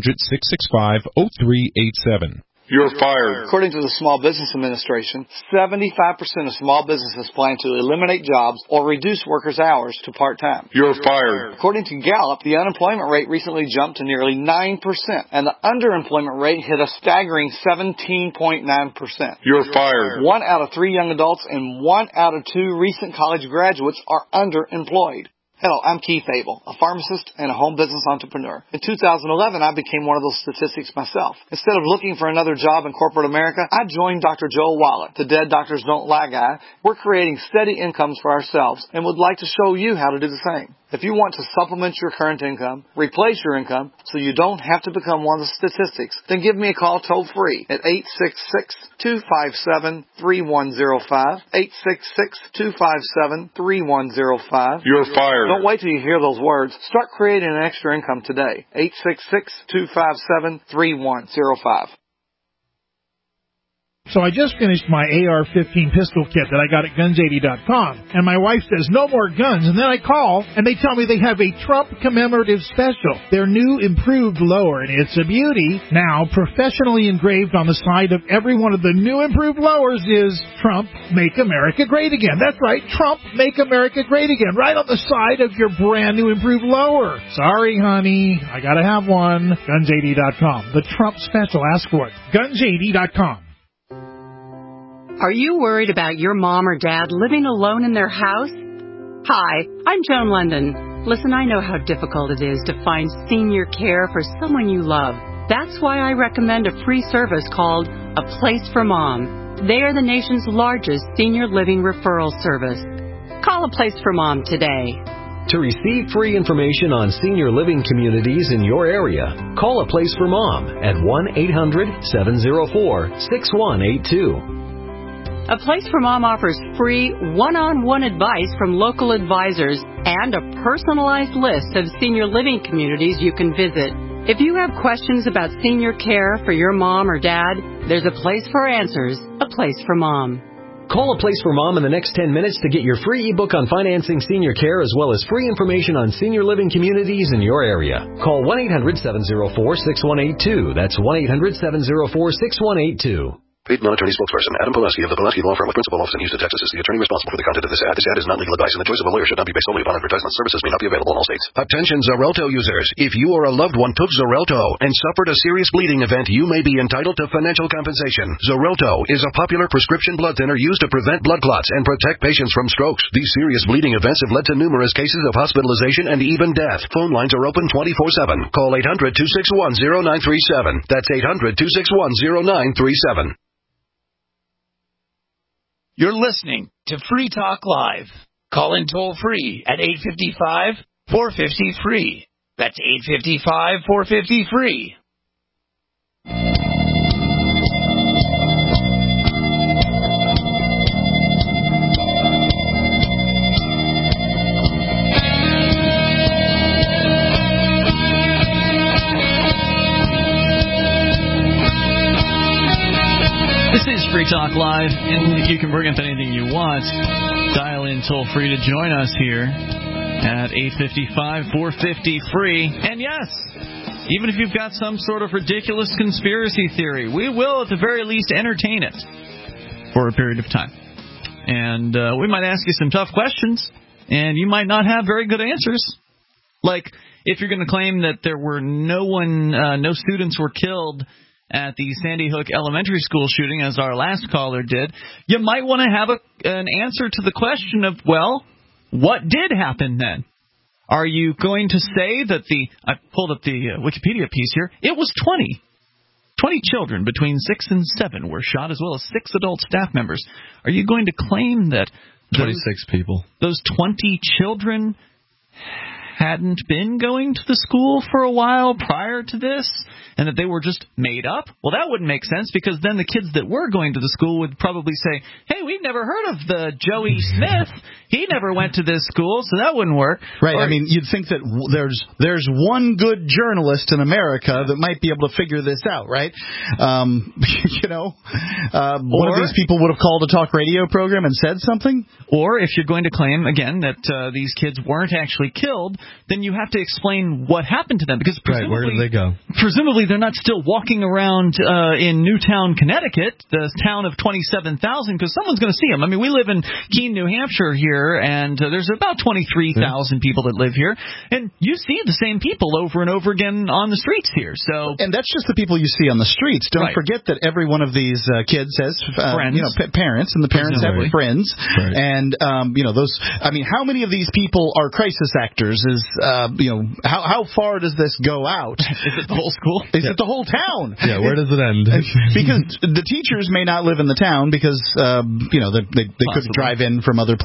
1-800-665-0387. You're fired. According to the Small Business Administration, 75% of small businesses plan to eliminate jobs or reduce workers' hours to part-time. You're fired. According to Gallup, the unemployment rate recently jumped to nearly 9%, and the underemployment rate hit a staggering 17.9%. You're fired. 1 out of 3 young adults and 1 out of 2 recent college graduates are underemployed. Hello, I'm Keith Abel, a pharmacist and a home business entrepreneur. In 2011, I became one of those statistics myself. Instead of looking for another job in corporate America, I joined Dr. Joel Wallach, the Dead Doctors Don't Lie guy. We're creating steady incomes for ourselves and would like to show you how to do the same. If you want to supplement your current income, replace your income, so you don't have to become one of the statistics, then give me a call toll-free at 866-257-3105, 866-257-3105. You're fired. Don't wait till you hear those words. Start creating an extra income today. 866-257-3105. So I just finished my AR-15 pistol kit that I got at Guns80.com, and my wife says, no more guns, and then I call, and they tell me they have a Trump commemorative special, their new improved lower, and it's a beauty. Now, professionally engraved on the side of every one of the new improved lowers is Trump, Make America Great Again. That's right, Trump, Make America Great Again, right on the side of your brand new improved lower. Sorry, honey, I gotta have one. Guns80.com, the Trump special, ask for it. Guns80.com. Are you worried about your mom or dad living alone in their house? Hi, I'm Joan London. Listen, I know how difficult it is to find senior care for someone you love. That's why I recommend a free service called A Place for Mom. They are the nation's largest senior living referral service. Call A Place for Mom today. To receive free information on senior living communities in your area, call A Place for Mom at 1-800-704-6182. A Place for Mom offers free one-on-one advice from local advisors and a personalized list of senior living communities you can visit. If you have questions about senior care for your mom or dad, there's a place for answers, A Place for Mom. Call A Place for Mom in the next 10 minutes to get your free ebook on financing senior care as well as free information on senior living communities in your area. Call 1-800-704-6182. That's 1-800-704-6182. Paid non-attorney spokesperson Adam Pulaski of the Pulaski Law Firm with principal office in Houston, Texas is the attorney responsible for the content of this ad. This ad is not legal advice, and the choice of a lawyer should not be based solely upon advertisement. Services may not be available in all states. Attention Xarelto users. If you or a loved one took Xarelto and suffered a serious bleeding event, you may be entitled to financial compensation. Xarelto is a popular prescription blood thinner used to prevent blood clots and protect patients from strokes. These serious bleeding events have led to numerous cases of hospitalization and even death. Phone lines are open 24/7. Call 800-261-0937. That's 800-261-0937. You're listening to Free Talk Live. Call in toll free at 855-450-FREE. That's 855-450-FREE. This is Free Talk Live, and you can bring up anything you want. Dial in toll-free to join us here at 855-450-FREE. And yes, even if you've got some sort of ridiculous conspiracy theory, we will at the very least entertain it for a period of time. And we might ask you some tough questions, and you might not have very good answers. Like, if you're going to claim that there were no students were killed at the Sandy Hook Elementary School shooting, as our last caller did, you might want to have an answer to the question of, well, what did happen then? Are you going to say that I pulled up the Wikipedia piece here, it was 20 children between 6 and 7 were shot, as well as 6 adult staff members. Are you going to claim that 26 people. Those 20 children hadn't been going to the school for a while prior to this, and that they were just made up? Well, that wouldn't make sense, because then the kids that were going to the school would probably say, hey, we've never heard of the Joey Smith. He never went to this school, so that wouldn't work. Right. I mean, you'd think that there's one good journalist in America that might be able to figure this out, right? One of these people would have called a talk radio program and said something. Or if you're going to claim, again, that these kids weren't actually killed, then you have to explain what happened to them, because presumably, where did they go? Presumably they're not still walking around in Newtown, Connecticut, the town of 27,000, because someone's going to see them. I mean, we live in Keene, New Hampshire here, and there's about 23,000 people that live here, and you see the same people over and over again on the streets here. And that's just the people you see on the streets. Don't forget that every one of these kids has parents, and the parents have friends, and those. I mean, how many of these people are crisis actors? How far does this go out? Is it the whole school? Is it the whole town? Yeah, where does it end? Because the teachers may not live in the town because they couldn't drive in from other places in the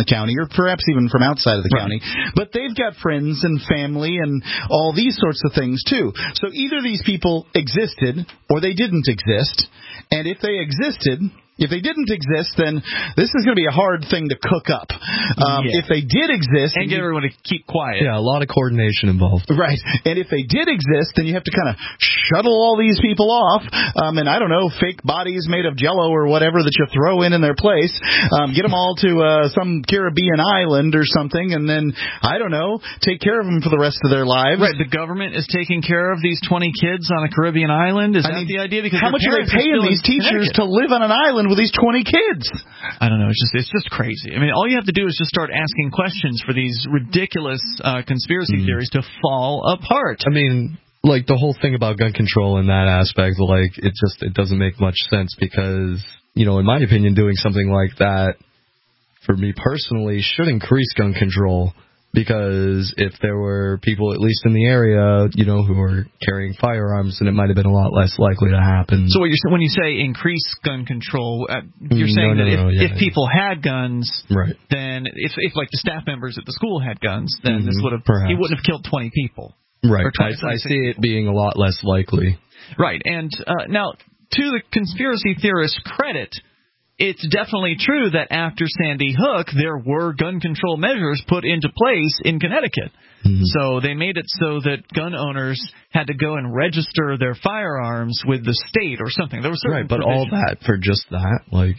the county, or perhaps even from outside of the county. But they've got friends and family and all these sorts of things, too. So either these people existed or they didn't exist. And if they didn't exist, then this is going to be a hard thing to cook up. If they did exist... And get everyone to keep quiet. Yeah, a lot of coordination involved. Right. And if they did exist, then you have to kind of shuttle all these people off. And I don't know, fake bodies made of Jell-O or whatever that you throw in their place. Get them all to some Caribbean island or something. And then, I don't know, take care of them for the rest of their lives. Right. The government is taking care of these 20 kids on a Caribbean island? Is that the idea? Because how much are they paying these teachers to live on an island with these 20 kids? I don't know. It's just crazy. I mean, all you have to do is just start asking questions for these ridiculous conspiracy theories to fall apart. I mean, like, the whole thing about gun control in that aspect, like, it doesn't make much sense because, you know, in my opinion, doing something like that, for me personally, should increase gun control. Because if there were people, at least in the area, you know, who were carrying firearms, then it might have been a lot less likely to happen. So when you say increase gun control, you're saying if people had guns, right? Then if like the staff members at the school had guns, then this would have he wouldn't have killed 20 people. Right. I see it being a lot less likely. Right. And now, to the conspiracy theorists' credit, it's definitely true that after Sandy Hook, there were gun control measures put into place in Connecticut. So they made it so that gun owners had to go and register their firearms with the state or something. There was certain but all that for just that, like,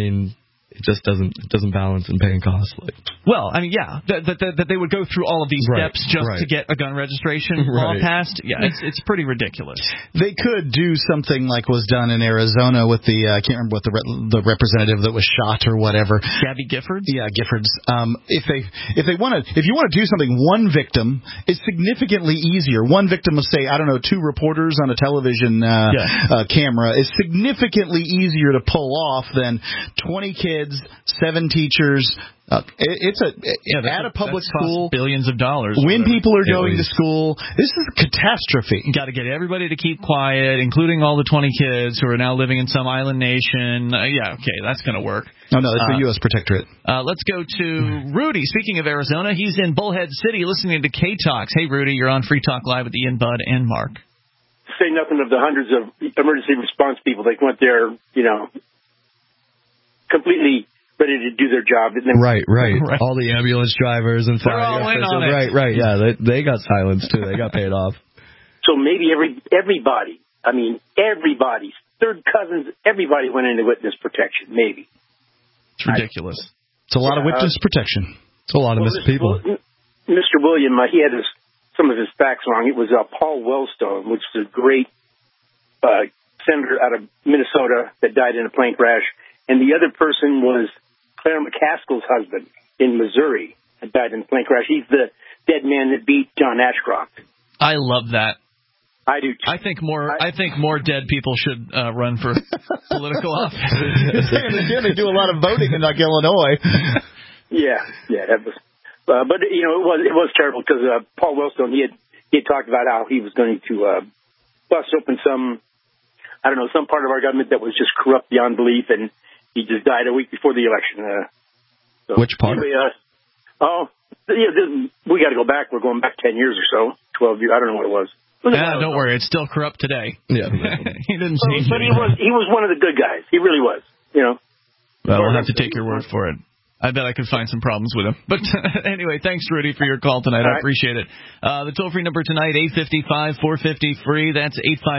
it just doesn't balance in paying costs. Like. Well, I mean, yeah, that they would go through all of these steps just to get a gun registration law passed. Yeah, it's pretty ridiculous. They could do something like was done in Arizona with the I can't remember what the representative that was shot or whatever. Gabby Giffords. Yeah, Giffords. If you want to do something, one victim is significantly easier. One victim of, say, I don't know, 2 reporters on a television camera is significantly easier to pull off than 20 kids. 7 teachers. It's at a public school, billions of dollars. When people are going to school, this is a catastrophe. You got to get everybody to keep quiet, including all the 20 kids who are now living in some island nation. That's going to work. Oh, no, it's the U.S. Protectorate. Let's go to Rudy. Speaking of Arizona, he's in Bullhead City listening to K-Talks. Hey, Rudy, you're on Free Talk Live with Ian, Bud, and Mark. Say nothing of the hundreds of emergency response people that went there, completely ready to do their job. Right. All the ambulance drivers and fire officers. Right. Yeah, they got silenced too. They got paid off. So maybe everybody, third cousins, everybody went into witness protection. Maybe. It's ridiculous. It's a lot of witness protection. It's a lot of missed people. Mr. William, he had some of his facts wrong. It was Paul Wellstone, which is a great senator out of Minnesota that died in a plane crash. And the other person was Claire McCaskill's husband in Missouri that died in a plane crash. He's the dead man that beat John Ashcroft. I love that. I do too. I think more dead people should run for political office. They do a lot of voting in Illinois. Yeah, that was. But it was terrible because Paul Wellstone he had talked about how he was going to bust open some part of our government that was just corrupt beyond belief, and he just died a week before the election. Which part? Anyway, we got to go back. We're going back 10 years or so, 12 years. I don't know what it was. Don't worry, it's still corrupt today. Yeah, he didn't change. But he was one of the good guys. He really was. Well, we'll have to take your word for it. I bet I could find some problems with him. But anyway, thanks, Rudy, for your call tonight. I appreciate it. The toll-free number tonight, 855-450-FREE. That's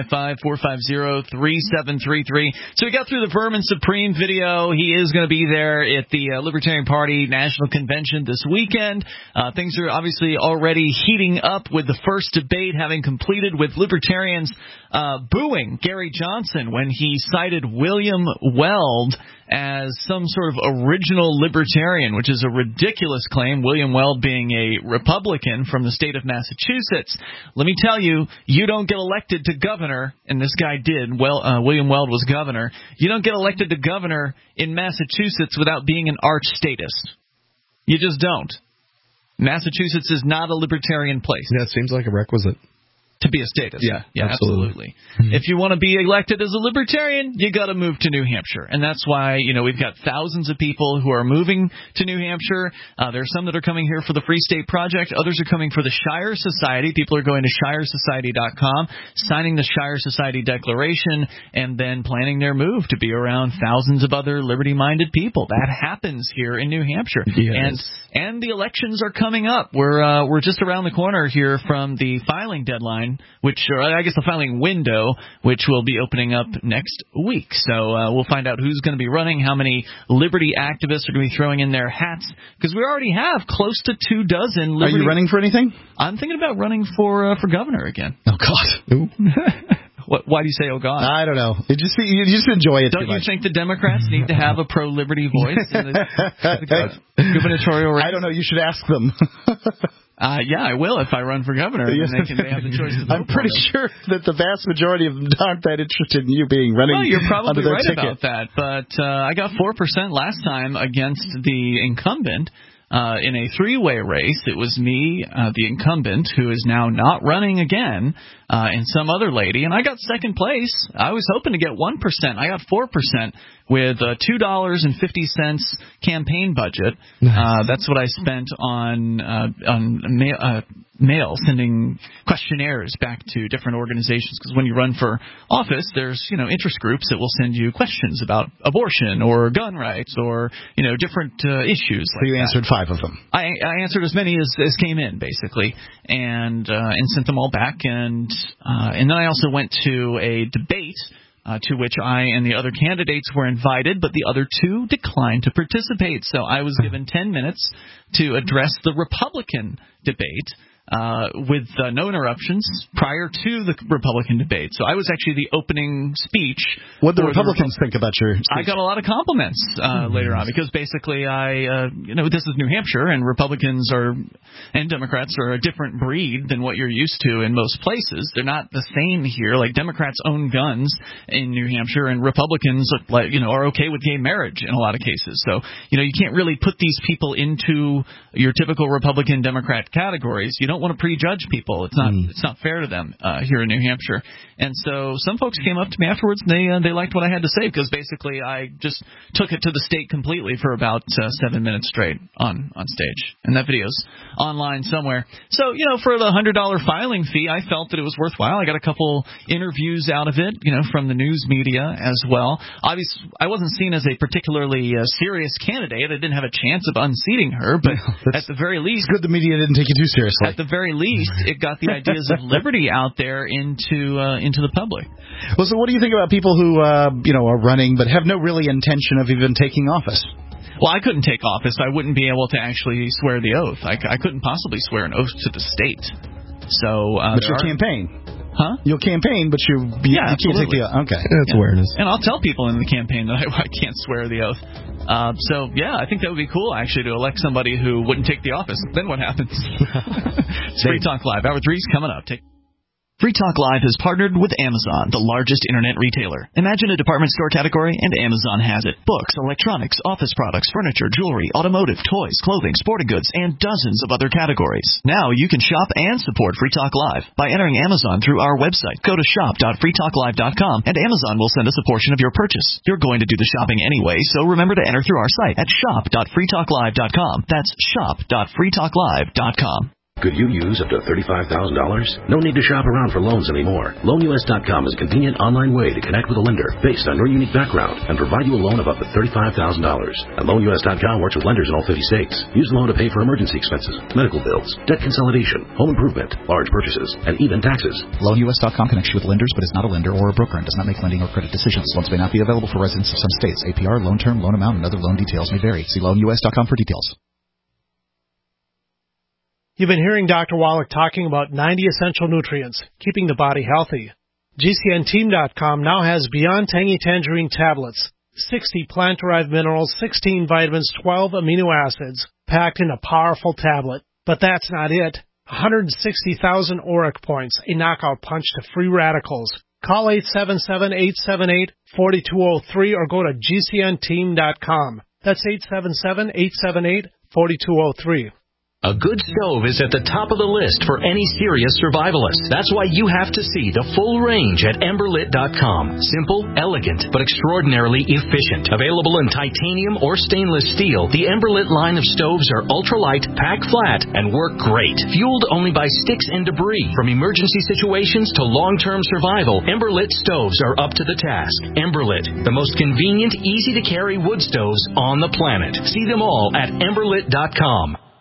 855-450-3733. So we got through the Vermin Supreme video. He is going to be there at the Libertarian Party National Convention this weekend. Things are obviously already heating up with the first debate having completed, with Libertarians booing Gary Johnson when he cited William Weld as some sort of original libertarian, which is a ridiculous claim, William Weld being a Republican from the state of Massachusetts. Let me tell you, you don't get elected to governor, and this guy did. William Weld was governor. You don't get elected to governor in Massachusetts without being an arch statist. You just don't. Massachusetts is not a libertarian place. Yeah, it seems like a requisite. To be a statist. Yeah, absolutely. If you want to be elected as a libertarian, you got to move to New Hampshire. And that's why, we've got thousands of people who are moving to New Hampshire. There are some that are coming here for the Free State Project. Others are coming for the Shire Society. People are going to ShireSociety.com, signing the Shire Society Declaration, and then planning their move to be around thousands of other liberty-minded people. That happens here in New Hampshire. Yes. And the elections are coming up. We're just around the corner here from the filing deadline, the filing window, which will be opening up next week. So we'll find out who's going to be running, how many liberty activists are going to be throwing in their hats, because we already have close to 24 liberty. Are you running for anything? I'm thinking about running for governor again. Oh, God. Why do you say, oh, God? I don't know. You just enjoy it. Don't you think the Democrats need to have a pro-liberty voice in the gubernatorial race? I don't know. You should ask them. I will if I run for governor. And they have the choice to vote. I'm pretty sure that the vast majority of them aren't that interested in you being running. Well, you're probably right ticket. about that. But I got 4% last time against the incumbent. In a three-way race. It was me, the incumbent, who is now not running again, and some other lady, and I got second place. I was hoping to get 1%. I got 4% with a $2.50 campaign budget. Nice. That's what I spent on mail, sending questionnaires back to different organizations. Because when you run for office, there's interest groups that will send you questions about abortion or gun rights or different issues. So you answered 5 of them. I answered as many as came in, basically, and sent them all back. And then I also went to a debate to which I and the other candidates were invited, but the other 2 declined to participate. So I was given 10 minutes to address the Republican debate with no interruptions prior to the Republican debate. So I was actually the opening speech. What did the Republicans think about your speech? I got a lot of compliments later on, because basically this is New Hampshire, and Republicans and Democrats are a different breed than what you're used to in most places. They're not the same here. Like, Democrats own guns in New Hampshire, and Republicans are okay with gay marriage in a lot of cases. So you can't really put these people into your typical Republican Democrat categories. You don't want to prejudge people. It's not fair to them here in New Hampshire. And so some folks came up to me afterwards, and they liked what I had to say, because basically I just took it to the state completely for about 7 minutes straight on stage. And that video's online somewhere. So, for the $100 filing fee, I felt that it was worthwhile. I got a couple interviews out of it, from the news media as well. Obviously, I wasn't seen as a particularly serious candidate. I didn't have a chance of unseating her, but at the very least... It's good the media didn't take you too seriously. At the very least, it got the ideas of liberty out there into the public. Well, so what do you think about people who are running but have no really intention of even taking office? Well, I couldn't take office. I wouldn't be able to actually swear the oath. I couldn't possibly swear an oath to the state. So, but you'll campaign. Huh? You'll campaign, but you can't take the oath. Okay. That's awareness. And I'll tell people in the campaign that I can't swear the oath. I think that would be cool, actually, to elect somebody who wouldn't take the office. Then what happens? It's Free Talk Live. Hour 3's coming up. Free Talk Live has partnered with Amazon, the largest internet retailer. Imagine a department store category, and Amazon has it. Books, electronics, office products, furniture, jewelry, automotive, toys, clothing, sporting goods, and dozens of other categories. Now you can shop and support Free Talk Live by entering Amazon through our website. Go to shop.freetalklive.com, and Amazon will send us a portion of your purchase. You're going to do the shopping anyway, so remember to enter through our site at shop.freetalklive.com. That's shop.freetalklive.com. Could you use up to $35,000? No need to shop around for loans anymore. LoanUS.com is a convenient online way to connect with a lender based on your unique background and provide you a loan of up to $35,000. And LoanUS.com works with lenders in all 50 states. Use the loan to pay for emergency expenses, medical bills, debt consolidation, home improvement, large purchases, and even taxes. LoanUS.com connects you with lenders but is not a lender or a broker and does not make lending or credit decisions. Loans may not be available for residents of some states. APR, loan term, loan amount, and other loan details may vary. See LoanUS.com for details. You've been hearing Dr. Wallach talking about 90 essential nutrients, keeping the body healthy. GCNteam.com now has Beyond Tangy Tangerine tablets, 60 plant-derived minerals, 16 vitamins, 12 amino acids, packed in a powerful tablet. But that's not it. 160,000 auric points, a knockout punch to free radicals. Call 877-878-4203 or go to GCNteam.com. That's 877-878-4203. A good stove is at the top of the list for any serious survivalist. That's why you have to see the full range at Emberlit.com. Simple, elegant, but extraordinarily efficient. Available in titanium or stainless steel, the Emberlit line of stoves are ultralight, pack flat, and work great. Fueled only by sticks and debris. From emergency situations to long-term survival, Emberlit stoves are up to the task. Emberlit, the most convenient, easy-to-carry wood stoves on the planet. See them all at Emberlit.com.